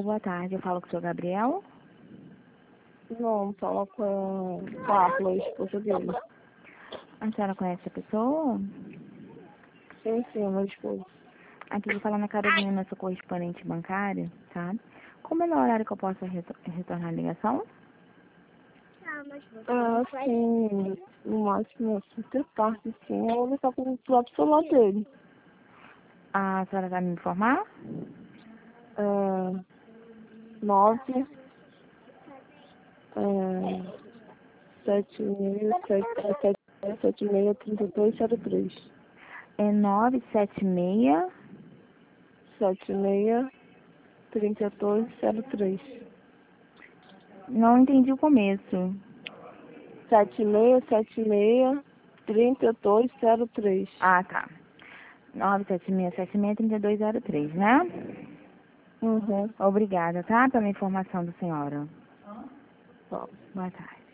boa tarde. Eu falo com o senhor Gabriel. Não, fala com a Carla, a esposa dele. A senhora conhece a pessoa? Sim, meu esposo. Aqui eu falo na Carolina, sou correspondente bancária, tá? Como é o horário que eu posso retornar a ligação? Sim, no máximo assim, de tarde, sim. Eu vou estar com o próprio celular dele. A senhora vai me informar? 9, 763203. É 976. 763203. Não entendi o começo. 76763203. Ah, tá. 976763203, né? Uhum. Obrigada, tá? Pela informação da senhora. Tá. Boa tarde.